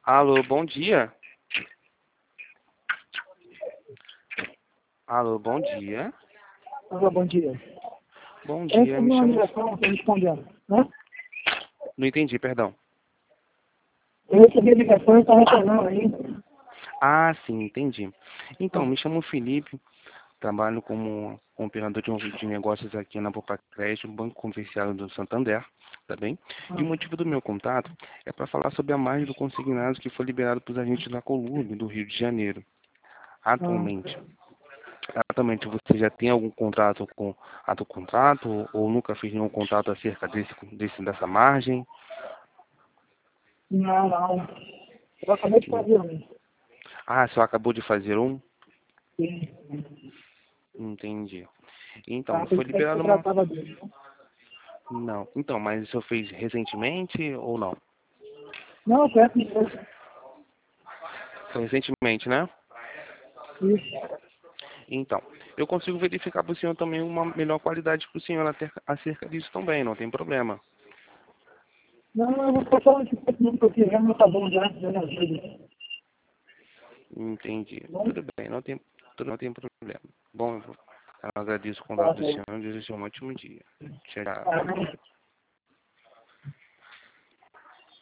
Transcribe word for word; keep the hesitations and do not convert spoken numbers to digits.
Alô, bom dia. Alô, bom dia. Alô, bom dia. Bom Eu dia, recebi me uma chamo... ligação, estou respondendo, né? Não entendi, perdão. Eu recebi a ligação e estou retornando ainda. Ah, sim, entendi. Então, Ah, me chamo Felipe, trabalho como operador de, um- de negócios aqui na Popacred, um banco comercial do Santander, tá bem? E o ah, motivo do meu contato é para falar sobre a margem do consignado que foi liberado para os agentes da Colurb, do Rio de Janeiro. ah. Atualmente, atualmente você já tem algum contrato com a do contrato ou nunca fez nenhum contrato acerca desse, desse, dessa margem? Não, não. Eu acabei de fazer um. Ah, só acabou de fazer um? Sim. Entendi. Então, Tá, por foi isso que liberada eu uma... tratava dele. Não. Então, mas o senhor fez recentemente ou não? Não, eu peço mesmo. Foi recentemente, né? Isso. Então, eu consigo verificar para o senhor também uma melhor qualidade para o senhor acerca acerca disso também, não tem problema. Não, eu vou só falar que não estou querendo, tá bom já, já me ajuda. Entendi. Bom, Tudo bem, não tem, tudo, não tem problema. Bom, eu agradeço o tá contato do bom. senhor e desejo um ótimo dia. Tchau. Tá,